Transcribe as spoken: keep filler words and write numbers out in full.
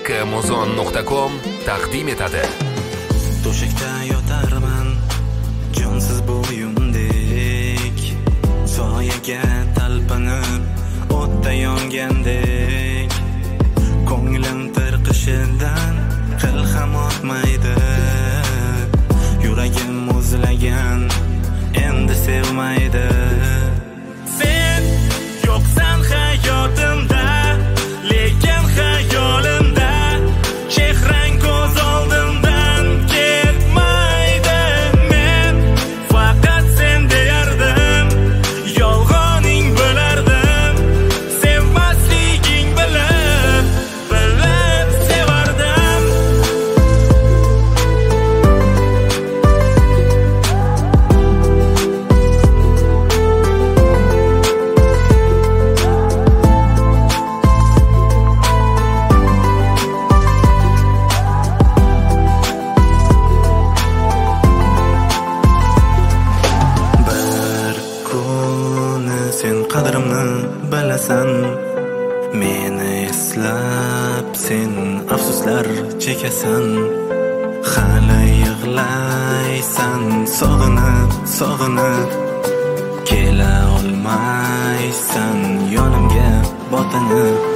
Amazon nuqta com taqdim etadi. To'shakda yotarman, jonsiz bo'yimdek, soyaga talpinib, o'tda yongandek. Ko'nglim tirqishidan qil ham o'tmaydi, yuragim muzlagan, endi sevmaydi. Sen yo'qsan hayotimda, lekin xayolimda, chehrang ko'z oldimdan ketmaydi. Men faqat sen deyardim, yolg'oning bo'lardim, sevmasliging bilib, bilib sevardim. Bir kuni sen qadrimni bilasan, meni eslab sen afsuslar chekasan. Hali yig'laysan, sog'inib, sog'inib, kela olmaysan yonimga botinib.